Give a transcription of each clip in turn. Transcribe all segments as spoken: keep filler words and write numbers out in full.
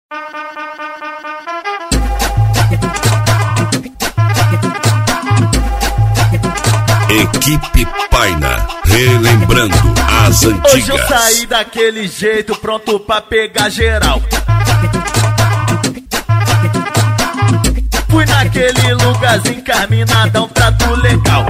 Equipe Paina, relembrando as antigas. Hoje eu saí daquele jeito, pronto pra pegar geral. Fui naquele lugarzinho carminadão, trato legal.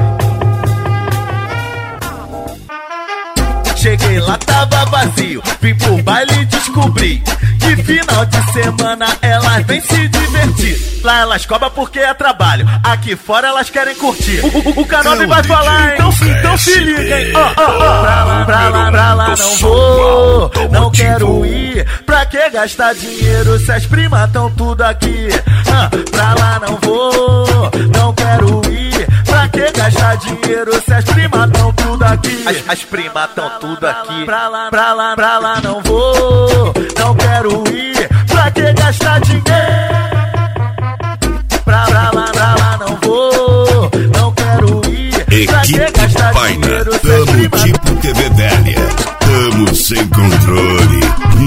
Cheguei lá, tava vazio, vim pro baile e descobri que final de semana elas vêm se divertir. Lá elas cobram porque é trabalho, aqui fora elas querem curtir. O, o, o K nove vai falar, então, então se liga, hein? Oh, oh, oh. Pra lá, pra lá, pra lá não vou, não quero ir. Pra que gastar dinheiro se as primas tão tudo aqui? Ah, pra lá não vou, não quero ir. Pra que gastar dinheiro se as primas tão tudo aqui? As, as primas tão tudo aqui. Pra lá, pra lá, pra lá não vou, não quero ir. Pra que gastar dinheiro? Pra, pra lá, pra lá não vou, não quero ir. Pra que Equipe gastar Paina, dinheiro se as tamo primas... tipo T V velha, tamo sem controle.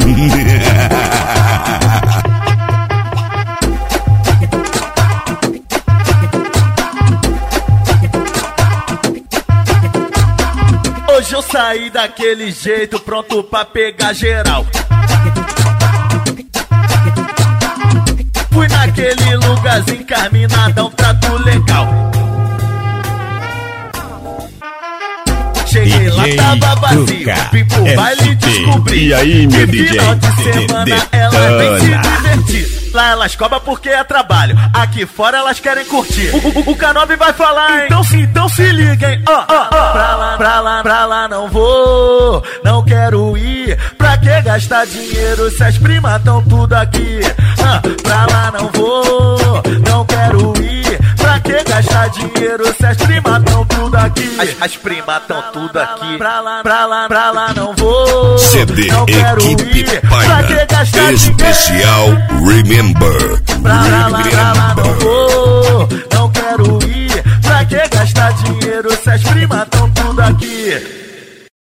Hoje eu saí daquele jeito, pronto pra pegar geral. Fui naquele lugarzinho carminadão, trato legal. Cheguei lá, tava vazio, vim pro baile e descobri. E aí, meu que D J? final de semana elas vêm se divertir. Lá elas cobram porque é trabalho, aqui fora elas querem curtir. O, o, o K nove vai falar, então se, então se liga, hein? Oh, oh, oh. Pra lá, pra lá, pra lá não vou, não quero ir. Pra que gastar dinheiro se as primas tão tudo aqui? Ah, pra lá não vou, não quero ir. Pra que gastar dinheiro se as primas tão tudo aqui? As, as primas tão tudo aqui. Pra lá, pra lá, pra lá não vou, C D não quero Equipe ir. Paina, Pra que gastar especial dinheiro? Remember, Pra lá, pra lá não Remember. vou, não quero ir. Pra que gastar dinheiro se as primas tão tudo aqui?